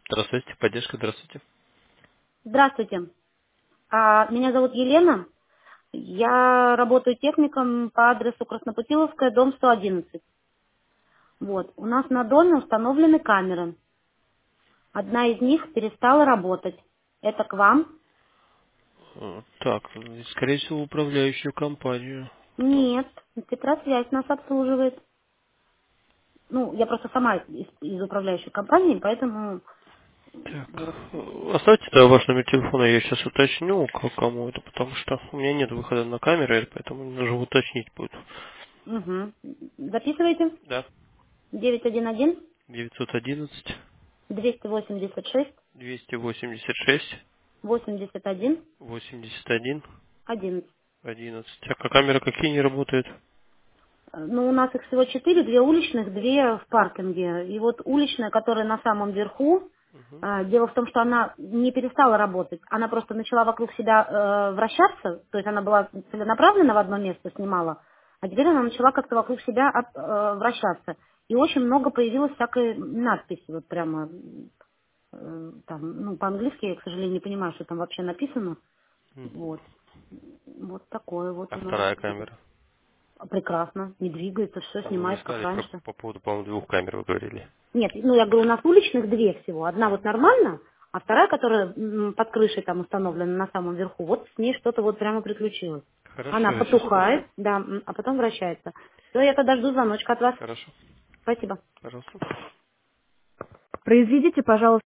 Здравствуйте, поддержка, здравствуйте. Здравствуйте. Меня зовут Елена. Я работаю техником по адресу Краснопутиловская, дом 111. Вот. У нас на доме установлены камеры. Одна из них перестала работать. Это к вам? Так, скорее всего, управляющую компанию. Нет. Петросвязь нас обслуживает. Ну, я просто сама из управляющей компании, поэтому Так, вот. оставьте тогда ваш номер телефона, я сейчас уточню, кому это, потому что у меня нет выхода на камеры, поэтому нужно уточнить будет. Угу. Записывайте. Да. 911 911 286 286 81 81 11. 11. Так, а камеры какие не работают? Ну, у нас их всего 4, 2 уличных, 2 в паркинге. И вот уличная, которая на самом верху, Мгм. дело в том, что она не перестала работать. Она просто начала вокруг себя вращаться, то есть она была целенаправленно в одно место снимала, а теперь она начала как-то вокруг себя вращаться. И очень много появилось всякой надписи, вот прямо там, ну, по-английски я, к сожалению, не понимаю, что там вообще написано. Мгм. Вот. Вот такое вот А у нас. вторая камера? Прекрасно, не двигается, все Там вы мне снимает как сказали раньше. по поводу, по-моему, двух камер вы говорили. Нет, ну я говорю, у нас уличных 2 всего. Одна А, вот нормально, а вторая, которая под крышей там установлена на самом верху, вот с ней что-то вот прямо приключилось. хорошо, Она я сейчас уточню. потухает, да, а потом вращается. Все, я тогда жду звоночка от вас. Хорошо, Спасибо. пожалуйста. Произведите, пожалуйста,